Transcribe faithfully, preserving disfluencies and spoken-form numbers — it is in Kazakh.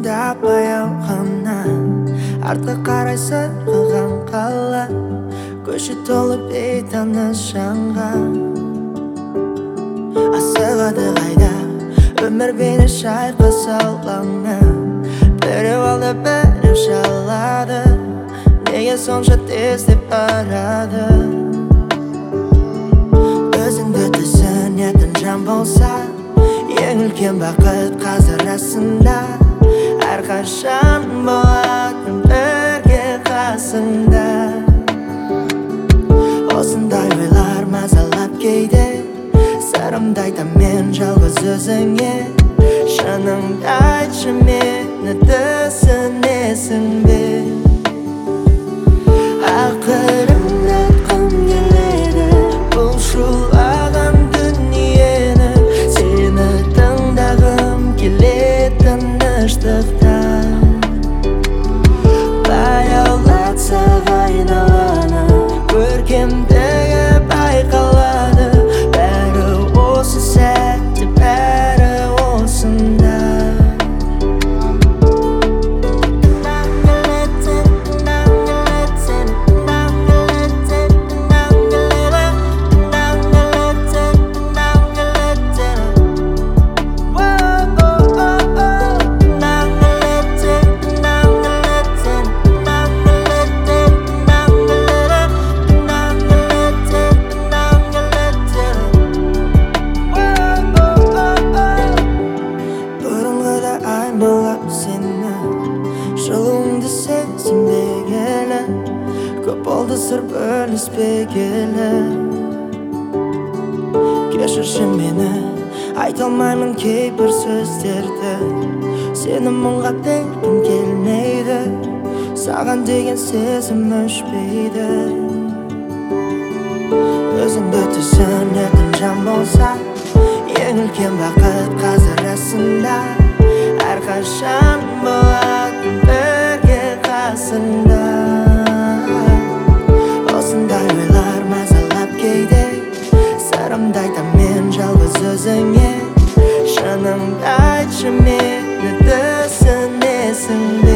көзіңді баяу ғана артқа қарай сырғыған қала, көше толы бейтаныс жанға. Асығады қайда өмір бейне шайқаса алаңа, біреу алды біреу шалады, неге сонша тезлеп барады? Өзіңді түсінетін жан болса, ең үлкен бақыт қазір расында, әрқашан болатын бірге қасында. Осындай ойлар мазалап кейде, сырымды айтам мен жалғыз өзіңе. Шыныңды айтшы, мені түсінесің бе? Ақырын айтқым келеді бұл шулаған дүниені, сені тыңдағым келетін тыныштықта. Баяулатсақ айналаны, көркемдігі байқалады, бәрі осы сәтте, бәрі осында. Жылуыңды сезінбегелі, көп болды сыр бөліспегелі. Кешірші мені, айта алмаймын кейбір сөздерді, сені мұңға бергім келмейді, саған деген сезім өшпейді. Өзіңді түсінетін жан болса, ең үлкен бақыт қазір расында, әрқашан болатын бірге қасында. Осындай ойлар мазалап кейде, сырымды айтам мен жалғыз өзіңе. Шыныңды айтшы, мені түсінесің бе?